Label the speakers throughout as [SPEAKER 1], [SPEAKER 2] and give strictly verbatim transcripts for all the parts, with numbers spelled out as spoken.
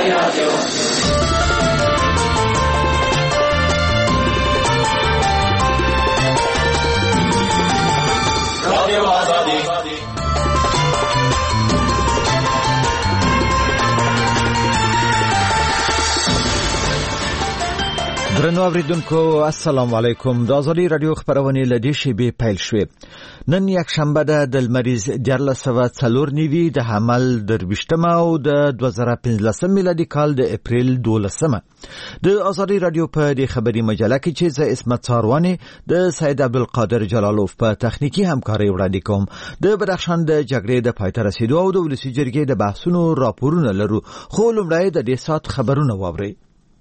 [SPEAKER 1] درنو اوریدونکو السلام علیکم. د ازادي رادیو خبرونه لدی شی پیل شوه. نن یک شنبه ده د مریض دیارلس سوه څلور نیوي د حمل درویشتمه او د دوه زره پنځلسم میلادي کال د اپریل دولسمه. د ازادي رادیو په د خبري مجله کې چې ز اسمت څارواني د سید عبدالقادر جلالوف په تخنیکی همکاري وړاندې کوم. د بدخشان د جګړې د پای ته رسیدو او د ولسی جرګې د بحثونو راپورونه لرو. خو لومړی د دې سات خبرونه واوري.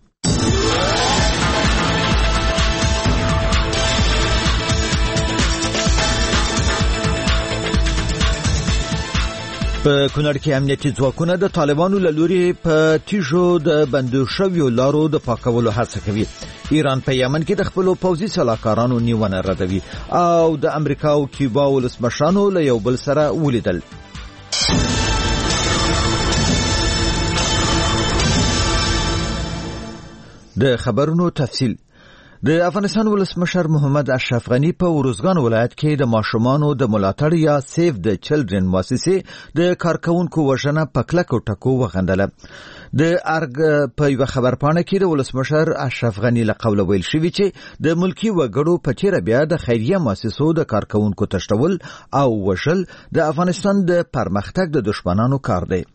[SPEAKER 1] په کونړ کې امنیتي ځواکونه د طالبانو له لوري په تیژو د بندو شویو لارو د پاکولو هڅه کوي. ایران په یمن کې د خپلو پوځي سلاکارانو نیونه ردوي او د امریکا او کیوبا ولسمشرانو له یو بل سره ولیدل. د خبرونو تفصیل. د افغانستان ولسمشر محمد اشرف غنی په ورزګان ولایت کې د ماشومانو د ملاتړ یا سیف د چلډرن مؤسسې د کارکونکو وژنه په کلکو ټکو وغندله. د ارګ په یو خبرپاڼه کې د ولسمشر اشرف غنی له قوله ویل شوی چې د ملکی وګړو په چیرې بیا د خیریه مؤسسو د کارکونکو تشتول او وژل د افغانستان د پرمختګ د دشمنانو کار دی.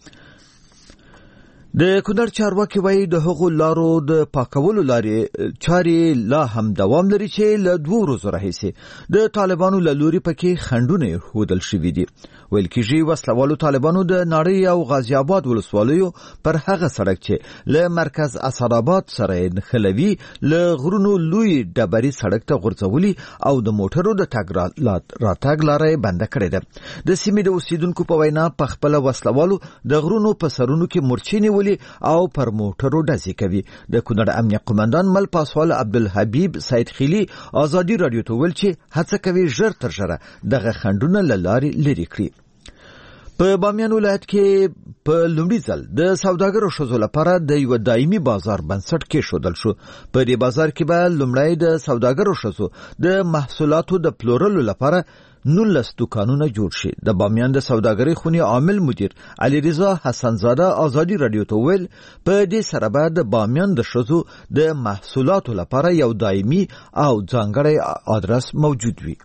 [SPEAKER 1] د کونړ چارواکي وایي د هغو لارو د پاکولو لارې چارې لا هم دوام لري چې له دوه ورځو راهیسې د طالبانو له لوري پکې خنډونه ښودل شوي دي. ویل کېږي وسلوالو طالبانو د ناړۍ او غازي آباد ولسوالیو پر هغه سړک چې له مرکز اسداباد سره نښلوي له غرونو لوی ډبرې سړک ته غورځولي او د موټرو د تګ راتګ لاره بنده کړې ده. د سیمې د اوسیدونکو په وینا په خپله وسلوالو د غرونو په سرونو کې مورچې او پر موټرو ډزې کوي. د کونړ امنیه قومندان مل پاسوال عبدالحبیب سید خیلی ازادي رادیو ته ویل چې هڅه کوي ژر تر ژره دغه خنډونه له لارې لرې کړي. په بامیان ولایت کې په لومړي ځل د سوداګرو ښځو لپاره د یو دایمي بازار بنسټ کېښودل شو. په دې بازار کې به لومړی د سوداګرو ښځو د محصولاتو د پلورلو لپاره نولس دوکانونه جوړ شي. د بامیان د سوداګرۍ خونې عامل مدیر علي رضا حسنزاده ازادي رادیو ته ویل په دې سره به د بامیان د ښځو د محصولاتو لپاره یو دایمي او ځانګړی آدرس موجود وي.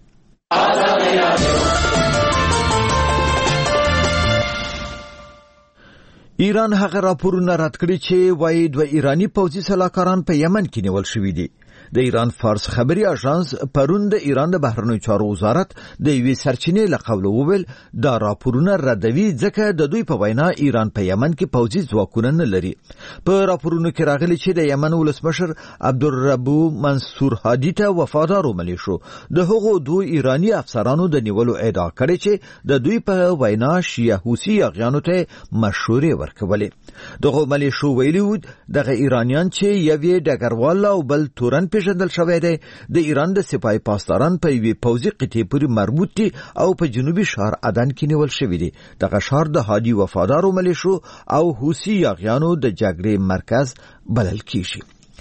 [SPEAKER 1] ایران هغه راپورونه رد کړي چې وایي دوه ایرانی پوځي سلاکاران په یمن کې نیول شوي دي. د ایران فارس خبري اژانس پرون د ایران د بهرنیو چارو وزارت د یوې سرچینې له قوله وویل دا راپورونه ردوي ځکه د دوی په وینا ایران په یمن کې پوځي ځواکونه نه لري. په راپورونو کې راغلي چې د یمن ولسمشر عبدالربو منصور هادي ته وفادار ملیشو د هغو دوه ایرانی افسرانو د نیولو ادعا کړې چې د دوی په وینا شیعه حوثي اغیانو ته مشورې ورکولې. دغه ملیشو ویلي و دغه ایرانیان چې یوې ډګروال او بل تورن پیژندل شوی دی د ایران د سپای پاسداران په یوې پوځي قطعې پورې مربوط دي او په جنوبي ښار عدن کې نیول شوي دي. دغه ښار د هادي وفادارو ملیشو او حوثي یاغیانو د جګړې مرکز بلل کیږي.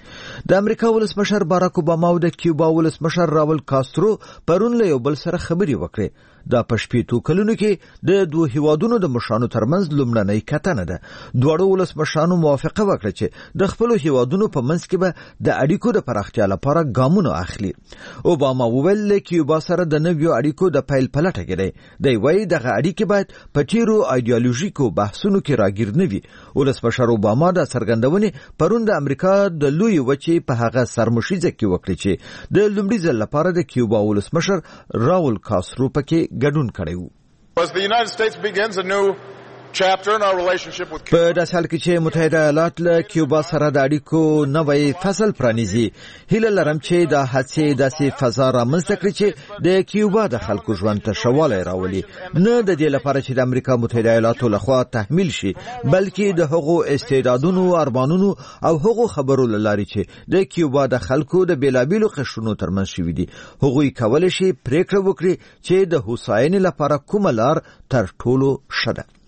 [SPEAKER 1] د امریکا ولسمشر باراک اوباما او د کیوبا ولسمشر راول کاسترو پرون له یو بل سره خبرې وکړې. دا په شپېتو کلونو کې د دوه هیوادونو د مشرانو ترمنځ لومړنۍ کتنه ده. دواړو ولسمشرانو موافقه وکړه چې د خپلو هیوادونو په منځ کې به د اړیکو د پراختیا لپاره ګامونه اخلي. اوباما وویل له کیوبا سره د نویو اړیکو د پیل په لټه کې دی. دی وایي دغه اړیکې باید په تیرو ایډیالوژیکو بحثونو کې راګیر نه وي. ولسمشر اوباما د څرګندونې پرون د امریکا د لوی وچې په هغه سرمشیزه کې وکړي چې د لومړي ځل لپاره د کیوبا ولسمشر راول کاسترو پکې ګډون کړی و.
[SPEAKER 2] As the United States begins a new chapter in our relationship with
[SPEAKER 1] په داسې حال کې چې متحده ایالات له کیوبا سره د اړیکو نوی فصل پرانیزي، هیله لرم چې دا هڅې داسې فضا رامنځته کړي چې د کیوبا د خلکو ژوند ته ښه والی راولي، نه د دې لپاره چې د امریکا متحده ایالاتو لخوا تحمیل شي، بلکې د هغو استعدادونو، ارمانونو او هغو خبرو له لارې چې د کیوبا د خلکو د بیلابیلو قشرونو ترمنځ شوي دي. هغوی کولی شي پریکړه وکړي چې د هوساینې لپاره کومه لار تر ټولو ښه ده.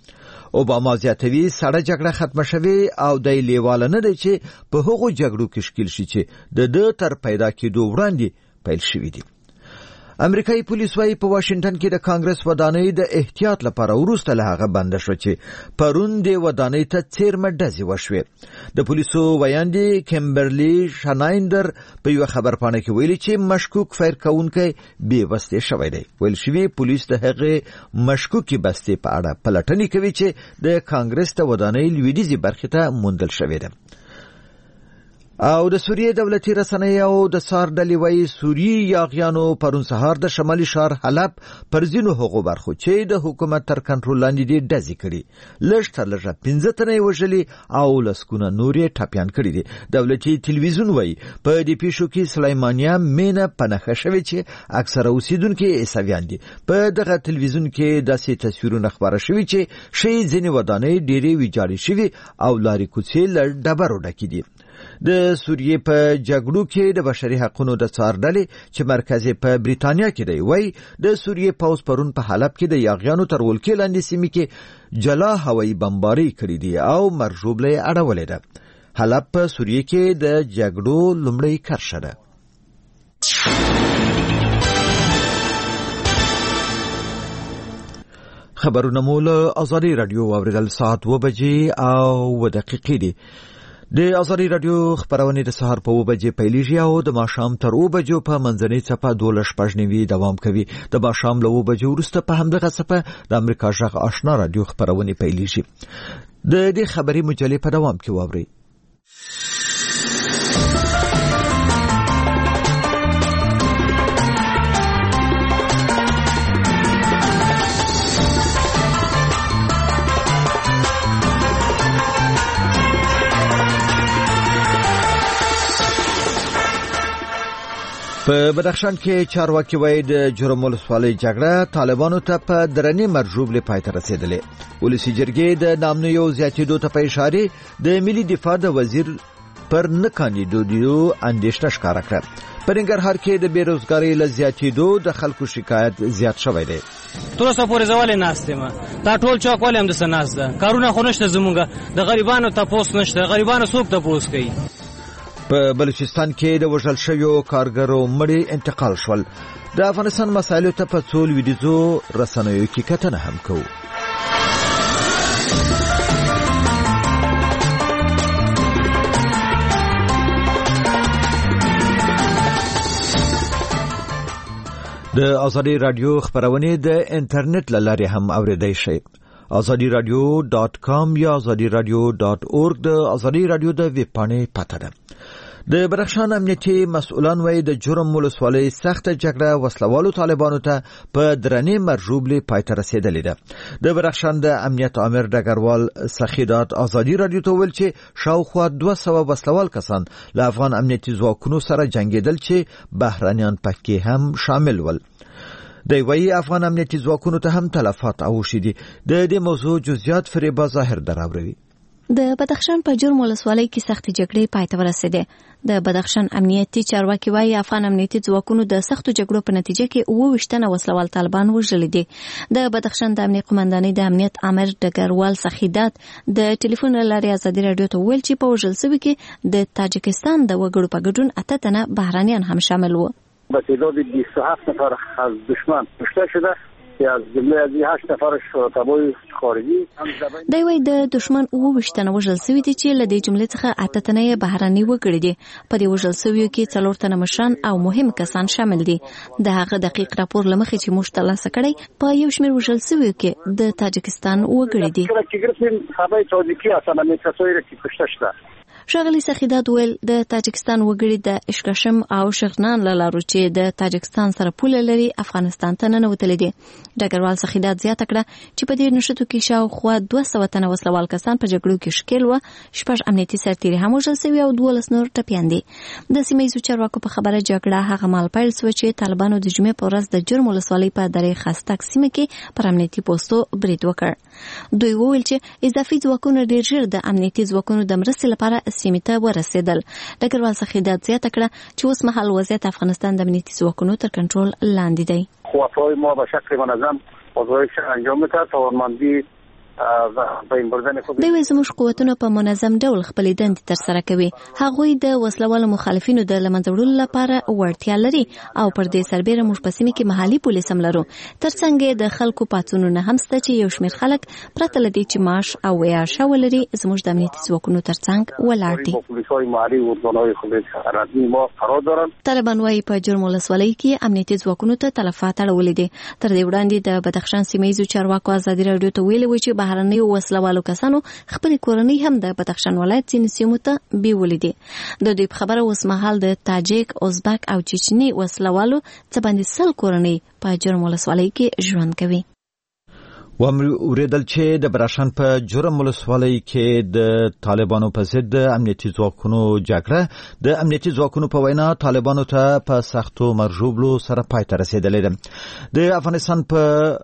[SPEAKER 1] اوباما زیاتوي سړه جګړه ختمه شوه او د لیواله نه دی چې په هغو جګړو کې شکل شي چې د د تر پیدا کېدو وړاندې پیل شوې دي. امریکایي پولیس وايي په واشنگټن کې د کانګرس ودانۍ د احتیاط لپاره وروسته له هغه بند شو چې پرون د ودانۍ ته څیرمه ډزې وشوې. د پولیسو ویاندې کیمبرلی شنایندر په یو خبرپاڼه کې ویلي چې مشکوک فایر کوونکی بې وسته شوی دی. ویل شوی پولیس د هغه مشکوکي بستې په اړه پلټنې کوي چې د کانګرس د ودانۍ لویدیځي برخې ته موندل شوې ده. او د سوریې دولتي رسنۍ او د سار ډلې وايي سوریې یاغیانو پرون سهار د شمالي ښار حلب پر ځینو هغو برخو چې د حکومت تر کنټرول لاندې دي ډزې کړي. لږ تر لږه پنځه تنه یې وژلي او لسګونه نور یې ټپیان کړي دي. دولتي تلویزیون وايي په دې پیښو کې سلیمانیا مینه په نښه شوې چې اکثره اوسیدونکي عیسویان دي. په دغه تلویزیون کې داسې تصویرونه خپاره شوي چې شي ځینې ودانۍ ډېرې ویجاړې شوي او لارې کوڅې له ډبرو ډکې دي. د سوریې په جګړو کې د بشري حقوقو د څار ډلې چې مرکز په بریتانیا کې دی وای د سوریې پوز پرون په حلب کې د یاغیانو تر ولکې لاندې سیمې کې جلا هوایي بمباري کړې دي او مرجوبله اړولې ده. حلب په سوریې کې د جګړو لومړی کرښه ده. خبرونه مول ازادي رادیو اوریدل ساعت و بجې او و دقیقې دي. د ازادي رادیو خبرونه د سهار په و بجې پیلېږي او د ماښام تر و بجو په منځنۍ څپه دوه شپږ نیوي دوام کوي. د ماښام له و بجو وروسته په همدغه څپه د امریکا غږ آشنا رادیو خبرونه پیلېږي. د دې خبري مجلې په دوام کې واوري. په بدخشان کې چارواکي وایي د جرم ولسوالۍ جګړه طالبانو ته په درنې مرجوبلې پای ته رسیدلې. ولسی جرګې د نامنیو زیاتېدو ته په اشاره د ملي دفاع د وزیر پر نه کاندیدو اندېښنه ښکاره کړه. په ننګرهار کې د بیروزګارۍ له زیاتېدو د خلکو شکایت زیات شوی دی.
[SPEAKER 3] تر اوسه پورې زوال نه استمه دا ټول چوک ولې هم د سناس ده کارونه خو نشته زمونږ د غریبانو تپوس نشته غریبانو څوک تپوس کوي.
[SPEAKER 1] په بلوچستان کې د وژل شویو کارګرو مړي انتقال شول. د افغانستان مسایلو ته په څو لویدیځو رسنیو کې کتنه هم کوو. د ازادي رادیو خبرونه د انټرنیټ له لارې هم اوریدای شئ. ازادي رادیو ډاٹ کام یا ازادي رادیو ډاٹ اورګ د ازادي رادیو د ویب پاڼې پته ده. د بدخشان امنیتي مسؤلان وایي د جرم ولسوالۍ سخت جګړه وسلوالو طالبانو ته په درنې مرجوبلې پای ته رسیدلې ده. د بدخشان د امنیت امر ډګروال سخیدات ازادي رادیو ته ویل چې شاوخوا دوه سوه وسلوال کسان له افغان امنیتي ځواکونو سره جنګېدل چې بهرانيان پکې هم شامل ول. دی وایي افغان امنیتي ځواکونو ته هم تلفات اوښتي دي. د دې موضوع جزئیات فریبا ظاهر دراوروي.
[SPEAKER 4] د بدخشان په جرم ولسوالۍ کې سختې جګړې پای ته ورسېدې. د بدخشان امنیتي چارواکي وايي افغان امنیتي ځواکونو د سختو جګړو په نتیجه کې اووه ویشتنه وسلوال طالبان وژلي دي. د بدخشان د امنیت قومندانۍ د امنیت امر ډګروال سخیدات د ټلیفون له لارې ازادي رادیو ته ویل چې په وژل شوي کې د تاجکستان د وګړو په ګډون اته تنه بهرانيان هم شامل وو.
[SPEAKER 5] به تعداد بیست و هفت نفر از دشمن کشته شده که از جمله از هشت نفرش تبعی خارجی.
[SPEAKER 4] دی وايي د دشمن اووه ویشتنه وژل شوي دي چې له دې جملې څخه اته تنه بهراني وګړي دي. په دې وژل شویو کې څلور تنه مشران او مهم کسان شامل دي. د هغه دقیق راپور لمخې چې موږ ترلاسه کړی په یو شمېر وژل شویو کې د تاجکستان وګړي دي.
[SPEAKER 5] خبر تاجیکی اصلا کسایی را که کشته شده.
[SPEAKER 4] ښاغلي سخیدات ویل د تاجکستان وګړي د اشکشم او شغنان له لارو چې د تاجکستان سره پوله لري افغانستان ته ننوتلي دي. ډګروال سخیدات زیاته کړه چې په دې نښتو کې شاوخوا دوه سوه تنه وسلوال کسان په جګړو کې ښکېل وه، شپږ امنیتي سرتیري هم وژل شوي او دولس نور ټپیان دي. د سیمه ییزو چارواکو په خبره جګړه هغه مهال پیل شوه چې طالبانو د جمعې په ورځ د جرم ولسوالۍ په درې خاستک سیمه کې پر امنیتي پوستو برید وکړ. دوی وویل چې اضافي ځواکونه ډېر ژر د امنیتي ځواکونو د مرستې لپاره سیمې ته ورسېدل. ډګروال سخیدات زیاته کړه چې اوس مهال وضعیت افغانستان د امنیتي ځواکونو تر کنټرول لاندې دی.
[SPEAKER 5] قوت‌های ما به شکل منظم آزمایش انجام می‌دهد. توانمندی
[SPEAKER 4] دوی زموږ قوتونه په منظم ډول خپلې دندې ترسره کوي. هغوی د وسلوالو مخالفینو د له منځه وړلو لپاره وړتیا لري او پر دې سربېره موږ په سیمه کې محلي پولیس هم لرو. ترڅنګ د خلکو پاڅونونه هم شته چې یو شمېر خلک پرته له دې چې معاش او عیاشه ولري زموږ د امنیتي ځواکونو ترڅنګ ولاړ دي. طالبان وايي په جرم ولسوالۍ کې امنیتي ځواکونو ته تلفات اړولې دي. تر دې وړاندې د بدخشان سیمه ییزو چارواکو ازادي راډیو ته ویلي و چې بهرنیو وسلوالو کسانو خپل کورنۍ هم د بدخشان ولایت ځینې سیمو ته بیولې دي. د دوی په خبره اوس مهال د تاجک، ازبک او چچني وسلوالو څه باندې سل کورنۍ په جرم ولسوالۍ کې ژوند کوي.
[SPEAKER 1] وامر اوریدل چې د براشان په جرم ولسوالۍ کې د طالبانو په ضد امنیتي ځواکونو جګړه د امنیتي ځواکونو په وینا طالبانو ته په سختو مرجوبلو سره پای ته رسیدلې ده. د افغانستان په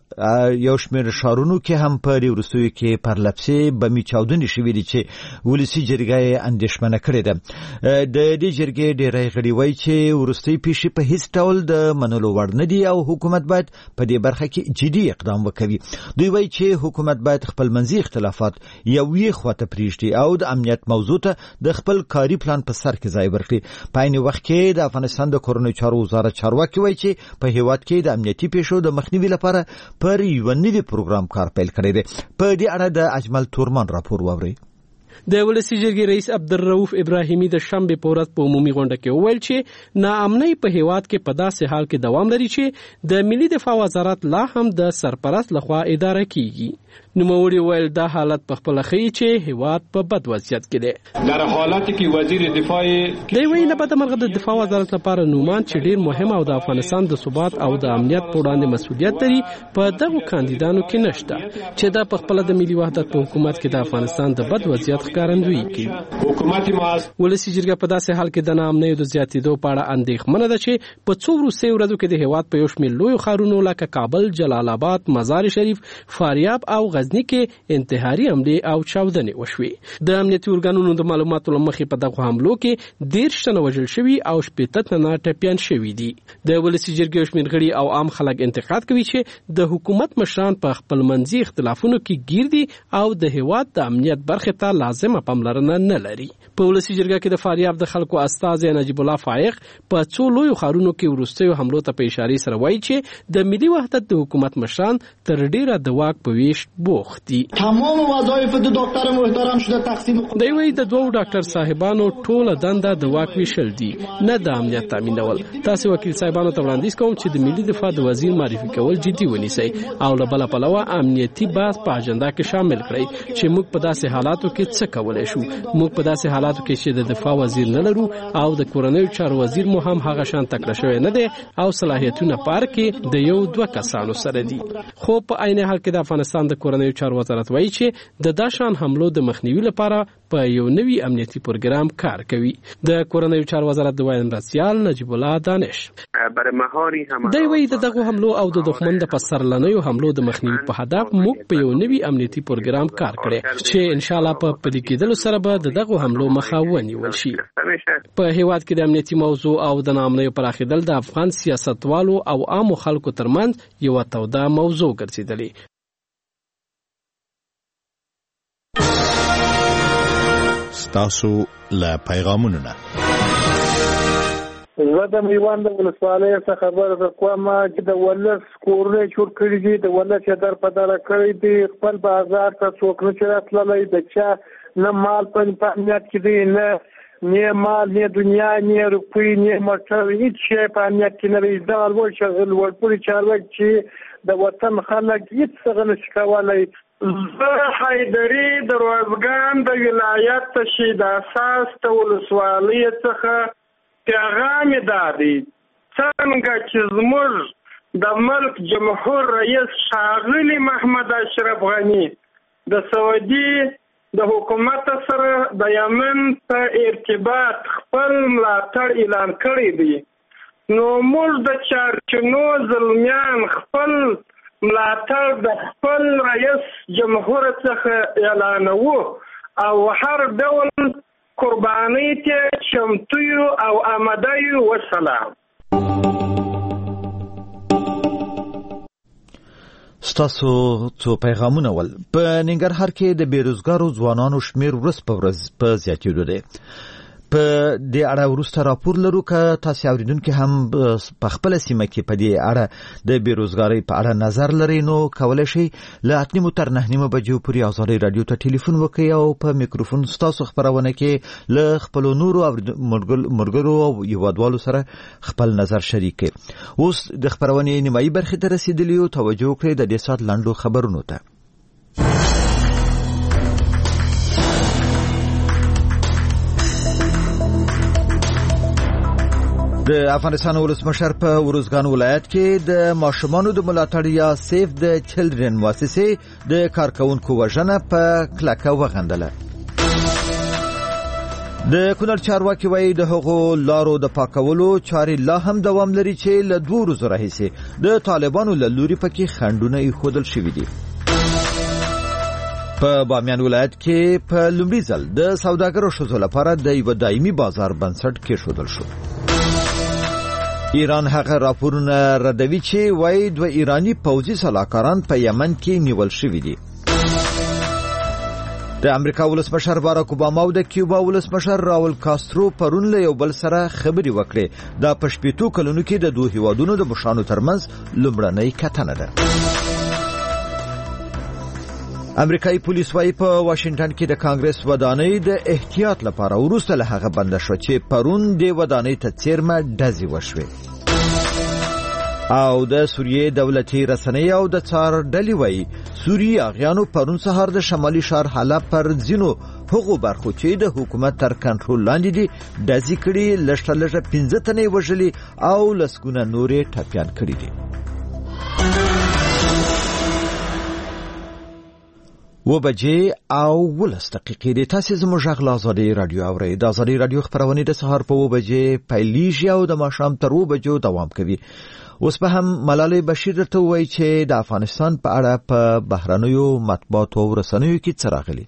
[SPEAKER 1] یو شمېر ښارونو کې هم په وروستیو کې پرلپسې بمي چاودنې شوې دي چې ولسي جرګه یې اندېښمنه کړې ده. د دې جرګې ډېری غړي وایي چې وروستۍ پیښې په هیڅ ډول د منلو وړ نه دي او حکومت باید په دې برخه کې جدي اقدام وکړي. دوی وایي چې حکومت باید خپل منځي اختلافات یوې خواته پرېږدي او د امنیت موضوع ته د خپل کاري پلان په سر کې ځای ورکړي. په عین وخت کې د افغانستان د کورنیو چارو وزارت چارواکي وایي چې په هیواد کې د امنیتي پیښو د مخنیوي لپاره پر یو نوي پروګرام کار پیل کړی دی. په دې اړه د اجمل تورمان راپور واورئ.
[SPEAKER 6] د ولسی جرګې رئیس عبدالرؤف ابراهیمي د شنبه په ورځ په عمومي غونډه کې وویل چې ناامنۍ په هیواد کې په داسې حال کې دوام لري چې د ملي دفاع وزارت لا هم د سرپرست لخوا اداره کیږي. نوموړي ویل دا حالت په خپل ښیي چې هیواد په بد وضعیت کې دی.
[SPEAKER 7] در حالت کې وزیر دفاع
[SPEAKER 6] دی ویل نه بده مرغه د دفاع وزارت لپاره نومان چې ډیر مهم او د افغانستان د ثبات او د امنیت په وړاندې مسؤلیت لري په دغه کاندیدانو کې نشته چې دا په خپل د ملي وحدت په حکومت کې د افغانستان د بد وضعیت ښکارندویي کوي.
[SPEAKER 7] حکومت ماس
[SPEAKER 6] ولسی جرګه په داسې حال کې د ناامنۍ د زیاتېدو په اړه اندېښمنه ده چې په څو وروستیو ورځو کې د هیواد په یو شمېر لویو ښارونو لکه کابل، جلال آباد، مزار شریف، فاریاب او غزنی کې انتحاري حملې او چاودنې وشوې. د امنیتي ارګانونو د معلوماتو له مخې په دغه حملو کې دېرش تنه وژل شوي او شپېته تنه ټپیان شوي دي. د ولسي جرګې شمېر غړي او عام خلک انتقاد کوي چې د حکومت مشران په خپل منځي اختلافونو کې ګیر دي او د هیواد د امنیت برخې ته لازمه پاملرنه نه لري. په ولسي جرګه کې د فاریاب د خلکو استازی نجیب الله فائق په څو لویو ښارونو کې وروستیو حملو ته په اشاره سره وایي چې د ملي وحدت د حکومت مشران تر ډیره د واک په ویش بوخت دي.
[SPEAKER 8] تمام وظایف د دکتر محترم شده تقسیم.
[SPEAKER 6] دی وایي د دوو ډاکټر صاحبانو ټوله دنده د واک ویشل دي نه د امنیت تامینول. تاسو وکیل صاحبانو ته وړاندیز کوم چې د ملي دفاع د وزیر معرفي کول جدي ونیسئ او له بله پلوه امنیتي بحث په اجنډا کې شامل کړئ چې موږ په داسې حالاتو کې څه کولی شو. موږ په داسې حالاتو کې چې د دفاع وزیر نه لرو او د کورنیو چارو وزیر مو هم هغه شان تکړه شوی نه دی او صلاحیتونه په اړه کې د یو دوه کسانو سره دي. خو په عین حال کې د افغانستان د کورنیو چارو وزارت وایي چې د داشان حملو د مخنیوي لپاره په یو نوي امنیتي پروګرام کار کوي. د کورنیو چارو وزارت د وایي مرستیال نجیب الله دانش دی وایي د دغه حملو او د دښمن د پسرلنیو حملو د مخنیوي په هدف موږ په یو نوي امنیتي پروګرام کار کړی چې ان شاء الله په پلي کېدلو سره به د دغه حملو مخه ونیول شي. په هیواد کې د امنیتي موضوع او د ناامنیو پراخېدل د افغان سیاستوالو او عامو خلکو ترمنځ یو توده موضوع ګرځېدلې.
[SPEAKER 9] تاسو له پیغامونو نه
[SPEAKER 5] زه د میوند ولسوالۍ څخه خبره کوم چې د ولس کورونه جوړ کړي دي، د ولس در په دره کړی دي، خپل بازار ته څوک نه چې راتللی، د چا نه مال په امنیت کې دی، نه نه مال، نه دنیا، نه روپۍ، نه موټر، هیڅ شی په امنیت کې نه دی. دغه لوړ لوړپوړي چارواکي چې د وطن خلک هیڅ څه نشي کولی. زه حیدري د روزګان د ولایت تشهید اساس ته ولسوالۍ څخه پیغام دادی څنګه چې زموږ د ملک جمهور رئیس ښاغلي محمد اشرف غني د سعودي د حکومت سره د یمن په ارتباط خپل ملاتړ اعلان کړی دی، نو موږ د چارچنو زلمیان خپل ملاتړ د خپل رئیس جمهور څخه اعلانوو او هر ډول قربانۍ ته چمتو یو او آماده یو. وسلام.
[SPEAKER 1] ستاسو څو پیغامونه ول. په ننګرهار کې د بیروزګارو ځوانانو شمیر ورځ په ورځ په زیاتېدو دی. په دې اړه وروسته راپور لرو که تاسو اوریدونکو هم په خپل سیمه کې په دې اړه د بیروزګاری په اړه نظر لرئ نو کولای شئ له اته نیمو تر نه نیمو بجو پورې ازادي رادیو ته ټلیفون وکړئ او په میکروفون ستاسو خبرونه کې له خپل نورو مرګرو او یوادوالو سره خپل نظر شریک کړئ. اوس د خبرونې نیمایي برخې ته رسیدلی او توجه وکړئ د دې سات لاندو خبرونو ته. د افغانستان ولسمشر په ورزګان ولایت کې د ماشومانو د ملاتړ یا سیف د چلډرن مؤسسې د کارکونکو وژنه په کلکه وغندله. د کونړ چارواکي وایي د هغو لارو د پاکولو چارې لا هم دوام لري چې له دوه ورځو راهیسې د طالبانو له لوري پکې خنډونه ایښودل شوي دي. په بامیان ولایت کې په لومړي ځل د سوداګرو ښځو لپاره د یو دایمي بازار بنسټ کېښودل شو. ایران هغه راپورونه ردوي چې وایي دوه ایرانی پوځي سلاکاران په یمن کې نیول شوي دي. د امریکا ولسمشر باراک اوباما او د کیوبا ولسمشر راول کاسترو پرون له یو بل سره خبرې وکړې. دا په شپېتو کلونو کې د دوه هیوادونو د مشرانو ترمنځ لومړنۍ کتنه ده. امریکایي پولیس وايي په واشنگټن کې د کانګرس ودانۍ د احتیاط لپاره وروسته له هغه بنده شو چې پرون د ودانۍ ته څیرمه ډزې وشوې. او د سوریې دولتي رسنۍ او د څار ډلې وايي سوریې اغیانو پرون سهار د شمالي ښار حلب پر ځینو هغو برخو چې د حکومت تر کنټرول لاندې دي ډزې کړي، لږ لږه پنځه تنې وژلي او لسګونه نورې ټپیان کړي دي. و بجې او ولس دقیقې د تاسې زموږ غږ له ازادي رادیو اورئ. د ازادي رادیو خبرونه د سهار په و بجې پیلیږي او د ماښام تر و بجو دوام کوي. اوس به هم ملالۍ بشیر درته ووایي چې د افغانستان په اړه په بهرنیو مطبوعاتو او رسنیو کې څه راغلي.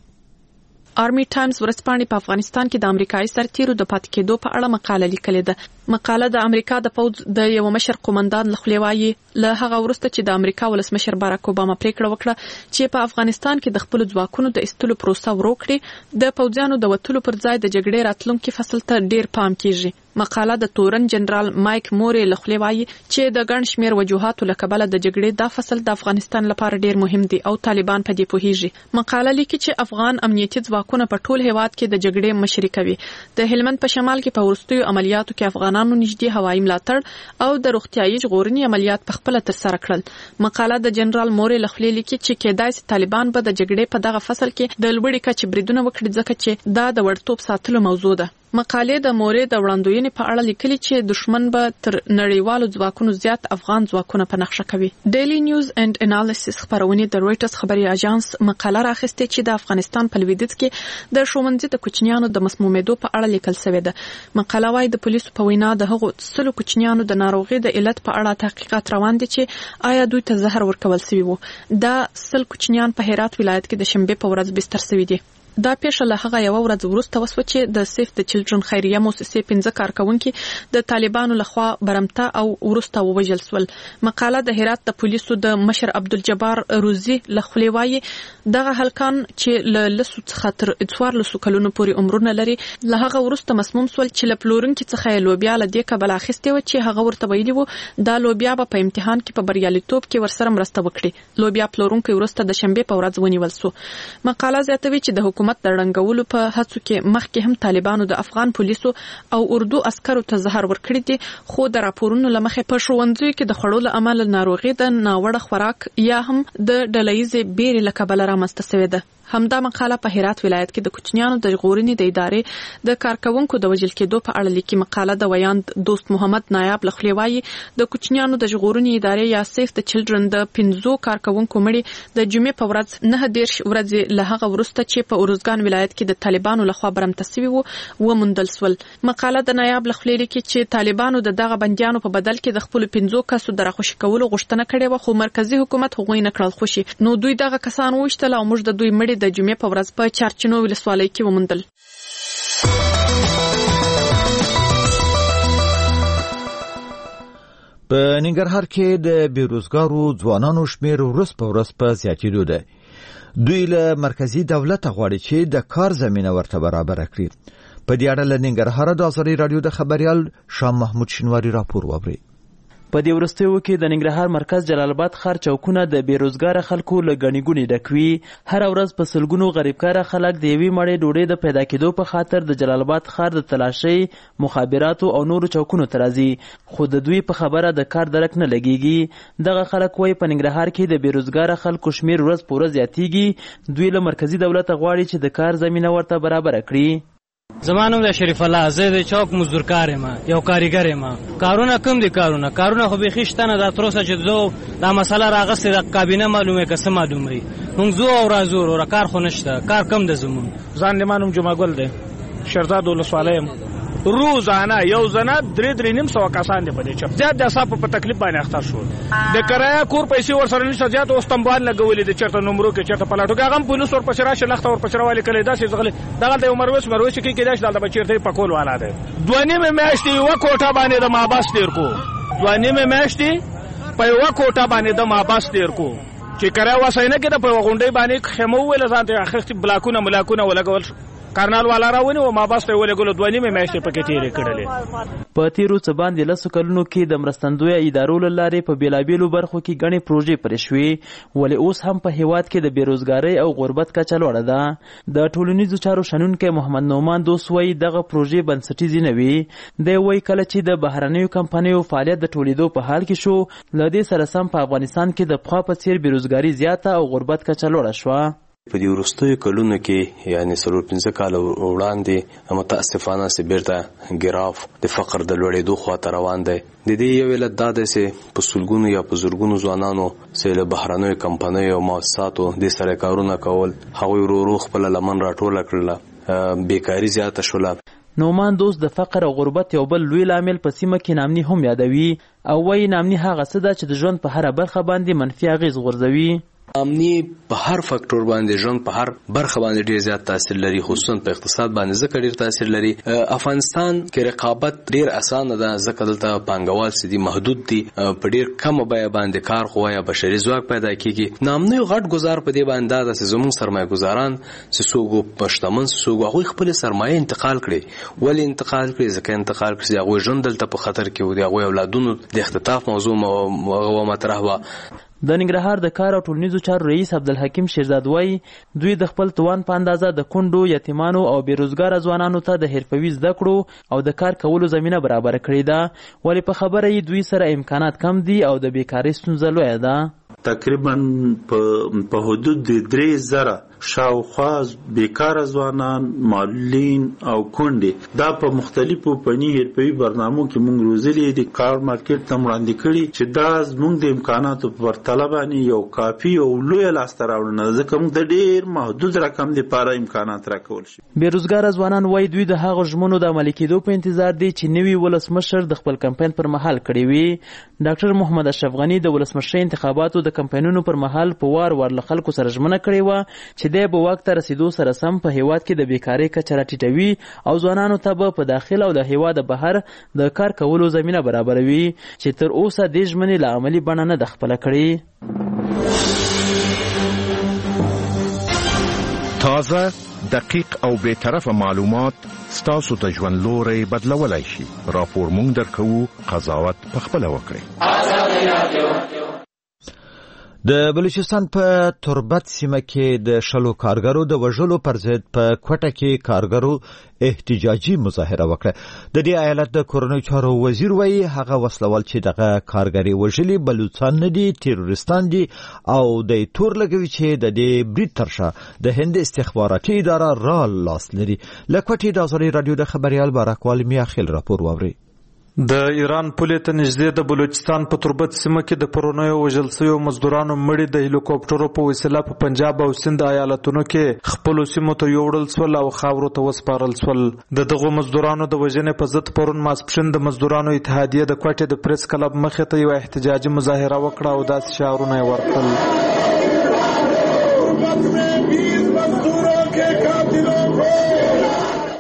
[SPEAKER 10] آرمي ټایمز ورځپاڼې په افغانستان کې د امریکایي سرتیرو د پاتې کېدو په اړه مقاله لیکلې ده. مقاله د امریکا د پوځ د یو مشر قومندان لخوا وایي له هغه وروسته چې د امریکا ولسمشر باراک اوباما پریکړه وکړه چې په افغانستان کې د خپل ځواکونو د استلو پروسه ورو کړي، د پوځیانو د وټلو پر ځای د جګړې راتلونکي فصل ته ډیر پام کیږي. مقاله د تورن جنرال مایک موري لخوا وایي چې د ګڼ شمیر وجوهاتو له کبله د جګړې دا فصل د افغانستان لپاره ډیر مهم دی او طالبان په دې پوهیږي. مقاله لیکي چې افغان امنیتي ځواکونه په ټول هیواد کې د جګړې مشري کوي. د هلمند په شمال کې په ورستیو عملیاتو کې افغانانو نږدې هوایي ملاتړ او د روغتیايي ژغورنې عملیات په خپل تر سره کړل. مقاله د جنرال موري لخوا لیکي چې کېدای شي طالبان به د جګړې په دغه فصل کې د لوړې کچې بریدونه وکړي ځکه چې دا د وړتوب ساتلو موضوع ده. مقالې د موري د وړاندوینې په اړه لیکلي چې دشمن به تر نړیوالو ځواکونو زیات افغان ځواکونه په نقشه کوي. ډیلی نیوز اینڈ انالیسس خبرونه د رويټرز خبري اژانس مقاله راخسته چې د افغانستان په لویدیځ کې د شومنځي د کوچنیانو د مسمومیدو په اړه لیکل شوی ده. مقاله وايي د پولیسو په وینا د هغو څلو کوچنیانو د ناروغي د علت په اړه تحقیقات روان دي چې آیا دوی ته زهر ورکول شوی وو. دا سل کوچنیان په هرات ولایت کې د شنبه په ورځ بستر شوی دي. دا پیښه له هغه یو ورځ وروسته وسوه چې د سیف د چلډرن خیریه مؤسسې پنځه کارکونکي د طالبانو لخوا برمته او ورسته ووژل شول. مقاله د هرات د پولیسو د مشر عبدالجبار روزي لخوا وایي دغه هلکان چې له لسو څخه تر څوارلسو کلونو پورې عمرونه لري له هغه ورسته مسموم شول چې له پلورونکي څخه لوبیا له دې کبل اخیستې و چې هغه ورته ویلي وو دا لوبیا به په امتحان کې په بریالیتوب کې ورسره مرسته وکړي. لوبیا پلورونکي ورسته د شنبه په ورځ ونیول شو. مقاله زیاتوي چې د حکومت د رنګولو په هڅو کې مخکې هم طالبانو د افغان پولیسو او اردو عسکرو ته زهر ورکړي دي، خو د راپورونو لمخې په ښوونځیو کې د خړو له امله ناروغي د ناوړه خوراک یا هم د ډلهیزې بیرې له کبله رامنځته شوې ده. همدا مقاله په هرات ولایت کې د کوچنیانو د ژغورنې د ادارې د کارکونکو د وژل کېدو په اړه لیکي. مقاله د ویاند دوست محمد نایاب لخوا وایي د کوچنیانو د ژغورنې ادارې یا سیف د چلډرن د پنځو کارکونکو مړي د جمعې په ورځ نه دېرش ورځې له هغه وروسته چې په ارزګان ولایت کې د طالبانو لخوا برمته شوي وو وموندل شول. مقاله د نایاب لخوا لیکي چې طالبانو د دغه بندیانو په بدل کې د خپل پنځو کسو د راخوشي کولو غوښتنه کړې و، خو مرکزی حکومت هغوی نه کړل خوشي. نو دوی دغه کسان وشتل او موږ د دوی مړي د جمعې په ورځ په چارچینو ولسوالۍ کې وموندل.
[SPEAKER 1] په ننګرهار کې د بیروزګارو ځوانانو شمیر ورځ په ورځ په زیاتېدو دی. دوی له مرکزی دولت غواړي چې د کار زمینه ورته برابر کړي. په دې اړه له ننګرهار د ازادي رادیو د خبريال شام محمود شینواری راپور وبري.
[SPEAKER 11] په دې وروستیو کې د ننګرهار مرکز جلال آباد ښار چوکونه د بیروزګار خلکو له ګڼې ګوڼې ډک وي. هر ورځ په سلګونو غریبکاره خلک د یوې مړۍ ډوډۍ د پیدا کېدو په خاطر د جلال آباد ښار د تلاشۍ، مخابراتو او نورو چوکونو ته راځي، خو د دوی په خبره د کار درک نه لګېږي. دغه خلک وایي په ننګرهار کې د بیروزګاره خلکو شمیر ورځ په ورځ زیاتېږي. دوی له مرکزي دولت غواړي چې د کار زمینه ورته برابره کړي.
[SPEAKER 3] زما نوم د شریف الله، زه د چوک مزدور کار یم، یو کاریګر یم. کارونه کم دي، کارونه کارونه خو بیخي شته نه. دا تر اوسه چې زه دا مسله راغستې د کابینه معلومه که څه معلوم وي، موږ ځو او راځو وروره، کار خو نشته، کار کم دی. زمونږ
[SPEAKER 12] ځان زما نوم جمعه ګل دی، شهرزاد ولسوالۍ یم. روزانه یو زنه درې درې نیم سوه کسان دي په دې چپ زیات د اصحاب په تکلیف باندې اخته شول. د کرایه کور پیسې ورسره نشته، زیات اوس تنبال لګولې د چېرته نمرو کې چېرته پلاټو کې هغه هم پولیس ورپسې راشي، لخته ورپسې راولي کلی داسې ځغلي. دغلته یو مرویس مرویس کې کېدای شي دلته به چېرته یې پکول والا دی. دوه نیمې میاشتې یوه کوټه باندې د محبس تېر کو، دوه نیمې میاشتې په یوه کوټه باندې د محبس تېر کو چې کرایه وسینه کې د په یوه غونډۍ باندې خیمه وویله ځان ته اخیستې بلاکونه ملاکونه ولګول کارنال والا راونی و ما باسته ولګولو دوه نیمې میاشتې پکې تېرې کړلې.
[SPEAKER 11] په تیرو څه باندې لسو کلونو کې د مرستندویه ادارو له لارې په بېلابېلو برخو کې ګڼې پروژې پرې شوې، ولې اوس هم په هېواد کې د بېروزګارۍ او غربت کچه لوړه ده. د ټولنیزو چارو شنونکی محمد نعمان دوست وایي دغه پروژې بنسټیزې نه وي. دی وایي کله چې د بهرنیو کمپنیو فعالیت د ټولېدو په حال کې شو، له دې سره سم په افغانستان کې د پخوا په څېر بېروزګاري زیاته او غربت کچه لوړه شوه.
[SPEAKER 13] په دې وروستیو کلونو کې یعنې څلور پنځه کاله وړاندې متاسفانه چې بیرته ګراف د فقر د لوړېدو خواته روان دی. د دې یو علت دا دی چې په سلګونو یا په زرګونو ځوانانو چې له بهرنیو کمپنیو او مؤسساتو دې سره کارونه کول، هغوی ورو ورو خپله لمن راټوله کړله، بیکاري زیاته شوله.
[SPEAKER 11] نومان دوست د فقر او غربت یو بل لوی لامل په سیمه کې نامني هم یادوي او وایي نامني هغه څه ده چې د ژوند په هره برخه باندې منفي اغېز غورځوي.
[SPEAKER 13] امنی په هر فاکټور باندې ژوند په هر برخه باندې ډیر زیات تاثیر لري، خصوصا په اقتصاد باندې ځکه ډیر تاثیر لري. افغانستان کې رقابت ډیر اسانه ده ځکه دلته پانګوال سدي محدود دي، په ډیر کم بیه باندې کار خو یا بشري ځواک پیدا کیږي. نامنوي غټ گزار په دې باندې د زموږ سرمایه گزاران چې څوک پښتمن څوک هغه خپل سرمایه انتقال کړي. ولې انتقال کړي؟ ځکه انتقال کړي هغه ژوند دلته په خطر کې و، هغه اولادونو د اختطاف موضوع مو مطرح و.
[SPEAKER 11] د ننګرهار د کار او ټولنیزو چارو رئیس عبدالحکیم شیرزاد وایي دوی د خپل توان په اندازه د کونډو، یتیمانو او بیروزګاره ځوانانو ته د حرفوي زده کړو او د کار کولو زمینه برابره کړې ده، ولې په خبره یې دوی سره امکانات کم دي او د بیکارۍ ستونزه لویه ده.
[SPEAKER 14] تقریبا په حدود د درې زره شاوخوا بیکاره ځوانان، معلولین او کونډې دا په مختلفو فني حرفوي برنامو کې موږ روزلي دي، کار مارکیټ ته وړاندې کړي چې دا زموږ د امکاناتو په پرتله باندې یو کافي او لویه لاسته راوړنه ده، ځکه موږ د ډېر محدود رقم دپاره امکانات راکول شي.
[SPEAKER 11] بېروزګاره ځوانان وایي دوی د هغو ژمنو د عملي کېدو په انتظار دي چې نوي ولسمشر د خپل کمپاین پر مهال کړي وي. ډاکټر محمد اشرف غني د ولسمشرۍ انتخاباتو د کمپاینونو پر مهال په وار وار له خلکو سره ژمنه کړې وه چې دی به واک ته رسېدو سره سم په هېواد کې د بیکارۍ کچه راټیټوي او ځوانانو ته به په داخل او د هېواده بهر د کار کولو زمینه برابروي چې تر اوسه دې ژمنې له عملي بڼه نه ده خپله کړې.
[SPEAKER 9] تازه، دقیق او بی‌طرفه معلومات ستاسو د ژوند لوری بدلولی شي. راپور مونږ درکوو، قضاوت پخپله وکړئ.
[SPEAKER 1] د بلوچستان په تربت سیمه کې د شلو کارګرو د وژلو پر ضد په کوټه کې کارګرو احتجاجي مظاهره وکړه. د دې ایالت د کورنیو چارو وزیر وایي هغه وسلوال چې دغه کارګري وژلي بلوچستان نه دي، تیروریستان دي او د تور لګوي چې د دې برید تر شا د هند استخباراتي اداره را لاس لري. له کوټې د ازادي رادیو د خبريال بارکوال میاخیل راپور واوري.
[SPEAKER 15] د ایران پولې ته نږدې د بلوچستان په تربت سیمه کې د پرونیو وژل شویو مزدورانو مړي د هلیکوپټرو په وسیله په پنجاب او سند ایالتونو کې خپلو سیمو ته یوړل شول او خاورو ته وسپارل شول. د دغو مزدورانو د وژنې په ضد پرون ماسپښین د مزدورانو اتحادیې د کوټې د پریس کلب مخې ته یو احتجاجي مظاهره وکړه او داسې شعارونه یې ورکړل.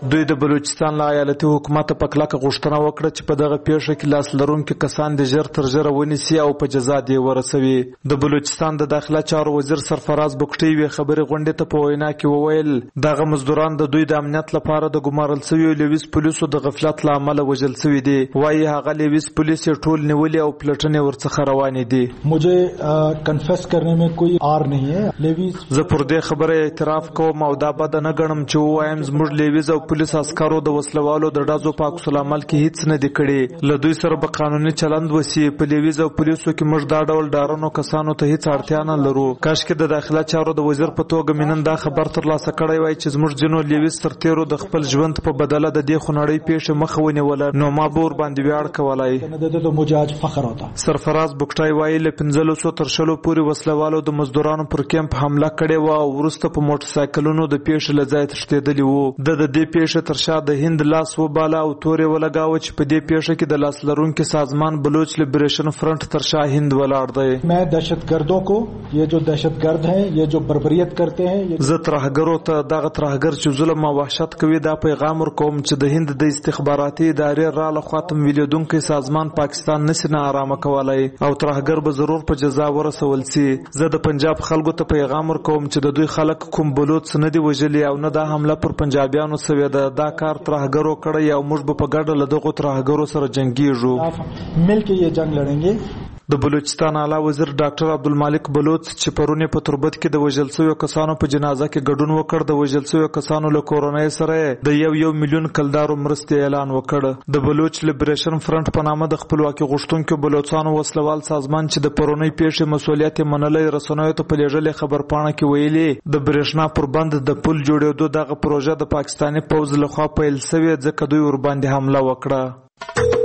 [SPEAKER 15] دوی د بلوچستان له ایالتي حکومت په کلکه غوښتنه وکړه چې په دغه پیښه کې لاس لرونکي کسان د ژر تر ژره ونیسي او په جزا دې ورسوي. د بلوچستان د داخله چارو وزیر سرفراز بګټي وی خبري غونډې ته په وینا کې وویل دغه مزدوران د دوی د امنیت لپاره د ګمارل شویو لیویس پولیسو د غفلت له امله وژل شوي دي. وایي هغه لیویس پولیس ټول نیولي او پلټنې ورڅخه روانې دي.
[SPEAKER 16] مجھے کنفیس کرنے میں کوئی آر نہیں ہے. لیویس
[SPEAKER 15] زه پر دې خبره اعتراف کوم او دا بد نه ګڼم چې وایم زموږ لیویز او پولیس عسکرو د وسلوالو د ډازو په عکس العمل کې هیڅ نه دی کړی. له دوی سره به قانوني چلند وسی. په لیویز او پولیسو کې موږ دا ډول ډارونو کسانو ته هیڅ اړتیا نه لرو. کاشکې د داخله چارو د وزیر په توګه مینن دا خبر تر لاسه کړی وای چې زموږ جنو لیویز تر تیرو د خپل ژوند په بدله د دې خنړی پیښه مخ ونیوله نو ما به ور باندې ویاړ کولای.
[SPEAKER 16] مجاج فخر ہوتا.
[SPEAKER 15] سرفراز بګټای وایي له پنځلس سوه تر شلو پورې وسلوالو د مزدورانو پر کیمپ حمله کړې و او وروسته په موټر سایکلونو د پیښې له ځای تښتېدلي وو. د د دې پیښه تر شا د هند لاس وباله او تورې ولګاوه چې په دې پیښه کې د لاس لرونکي سازمان بلوچ لیبریشن فرنٹ تر شا هند ولاړ دی.
[SPEAKER 16] میں دہشت گردوں کو یہ جو دہشت گرد ہیں یہ جو بربریت کرتے ہیں
[SPEAKER 15] زه ترهګرو ته دغه ترهګر چې ظلم او وحشت کوي دا پیغام ورکوم چې د هند د استخباراتي ادارې را لخوا تمویلیدونکي سازمان پاکستان نشي نه آرامه کولای او ترهګر به ضرور په جزا ورسول سي. زه د پنجاب خلکو ته پیغام ورکوم چې د دوی خلک کوم بلوچ نه دی وژلي او نه دا حمله پر پنجابیانو سوي ده. دا کار ترهګرو کړی او موږ به په ګډه له دغو ترهګرو سره جنګیږو.
[SPEAKER 16] مل کې یې جنگ لړیں گے.
[SPEAKER 15] د بلوچستان اعلی وزیر ډاکټر عبدالمالک بلوچ چې پرون په تربت کې د وژل شویو کسانو په جنازه کې ګډون وکړ د وژل شویو کسانو له کورنۍ سره د یو یو میلیون کلدارو مرستې اعلان وکړ. د بلوچ لیبریشن فرنٹ په نامه د خپلواکي غوښتونکو بلوچستانو وسلوال سازمان چې د پرونی پیښې مسولیت منلي رسنیو ته په لېږلې خبر پاڼه کې ویلي د برېښنا پر بند د پل جوړېدو دغه پروژه د پاکستاني پوځ لخوا پیل شوې ځکه دوی ور باندې حمله وکړه.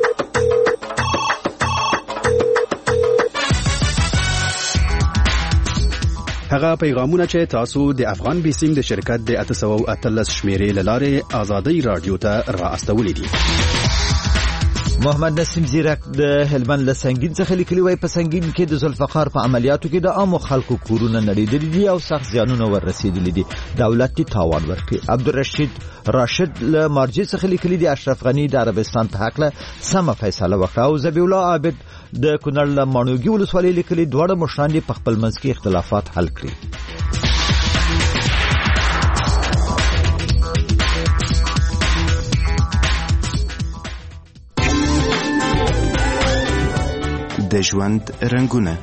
[SPEAKER 17] هغه پیغامونه چې تاسو د افغان بیسیم د شرکت د اته سوه اتلس شمیرې لاره آزادۍ رادیو ته را استولې دي.
[SPEAKER 1] محمد نسیم زیرک د هلمند له سنگین څخه لیکلی وای په سنگین کې د ذوالفقار په عملیاتو کې د عامو خلکو کورونه نړیدلي دي او سخت زیانونه ورسېدلي دي. دولت تی تاوان ورکړي. عبدالرشید راشد له مارجې څخه لیکلی دی اشرف غنی د عربستان په حق له سمه فیصله وکړه او ذبیح الله عابد د کونړ له ماڼوګي ولسوالۍ لیکلي دواړه مشران په خپل منځ کې اختلافات حل کړي.
[SPEAKER 18] د ژوند رنگونه.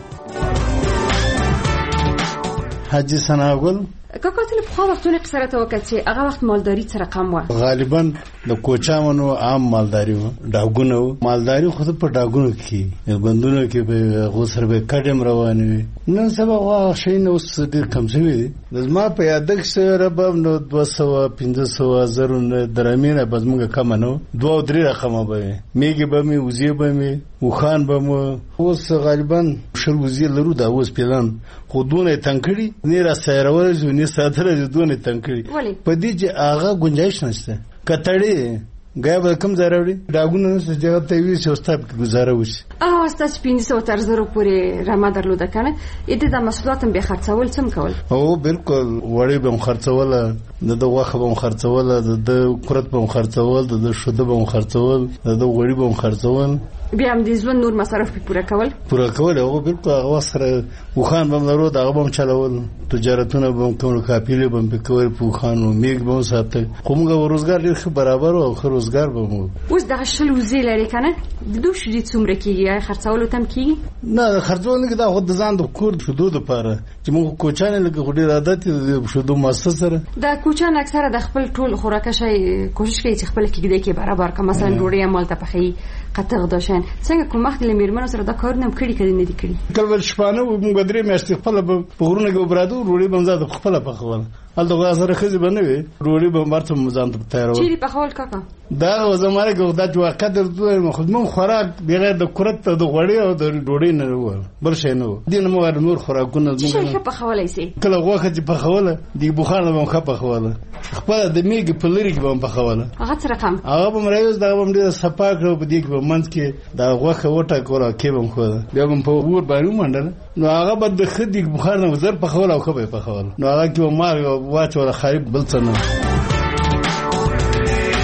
[SPEAKER 19] حاجی ثناګل
[SPEAKER 20] کاکا ته په خو وختونه قصره ته وکړه چې هغه وخت مالداري سره کم و.
[SPEAKER 19] غالبا د کوچامونو عام مالداري و. ډاګونه مالداري خو په ډاګونو کې بندونو کې به غوسر به کډم روان وي. نن سبا وا شي نو اوس ډیر کم شوی دی. زما په یاد سره به نو دوه سوه پنځه سوه زره درامینه بزمږه کم نه دوه درې رقم به میګي به می وزي به می وخان به مو اوس غالبا شل وزي لرو دا اوس پلان خو دونه تنکړي نه را سیرول جو نه ساتره دونه تنکړي په دې چې هغه گنجائش نشته کتړي غیا به کم ضروري داګونو نو څه ته وی چې استاد کې گزاره وشي.
[SPEAKER 20] اه استاد پنځه سوه تر زره پورې رما درلوده کنه اته د مسؤلیتم به خرڅول څم کول.
[SPEAKER 19] او بالکل وړي به خرڅول د دغه به خرڅول د قرت به خرڅول د شوده به خرڅول د وړي به خرڅول
[SPEAKER 20] بیا هم د ژوند نور مصارف په پوره کول
[SPEAKER 19] پوره کول او بالکل هغه سره وخان به لرو دا به چلول تجارتونه به کوم کاپیله به کول په خانو میګ به ساته کومه روزګار ډیر برابر او روزګار به مو
[SPEAKER 20] اوس د شل وزې لري کنه د دوه شې څومره کیږي خرڅول تم کیږي
[SPEAKER 19] نه خرڅول نه دا خو د ځان د کور شودو لپاره چې موږ کوچانه لګ غوډي عادت شودو مؤسسه دا
[SPEAKER 20] کوچان اکثره د خپل ټول خوراک شي کوشش کوي چې خپل کېږي کې برابر کا مثلا ډوډۍ عمل ته پخې قطغ داشن څنګه کوم وخت لمیرمنو سره دا کار نه کړی کړي نه دي کړی
[SPEAKER 19] کله شپانه موږ درې میاشتې خپل په غرونه کې برادو ډوډۍ بمزاد خپل پخول ال دغه سره خزي بنوي ډوډۍ به مرته مزان ته تیارو
[SPEAKER 20] چیرې پخول کاکا
[SPEAKER 19] دا زماره کې دا جو قدر دوه مخدمون خوراک بغیر د کرت د غوړی او د ډوډۍ نه و بل شي نه دین مو نور خوراکونه
[SPEAKER 20] موږ څه پخولای سي
[SPEAKER 19] کله غوخه چې پخوله د بخار نه مخه پخوله خپل د میګ په لری کې به پخوله
[SPEAKER 20] هغه څه رقم
[SPEAKER 19] هغه به مریوز دا به ډیر صفا کړو په دې کې به منځ کې دا غوخه وټه کوله کې به خو بیا به په ور باندې منډل نو هغه به د خدي بخار نه وزر پخوله او خو به پخوله نو هغه کې ما واچوله خریب بل څه نه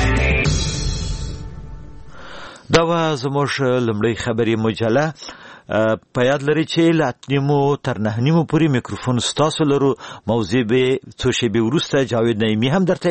[SPEAKER 1] دا و زموږ لمړی خبري مجله په یاد لري چې لاتنیمو تر نه نیمو پورې میکروفون ستاسو لرو. موضوع به څو شیبې وروسته جاوید نعیمي هم درته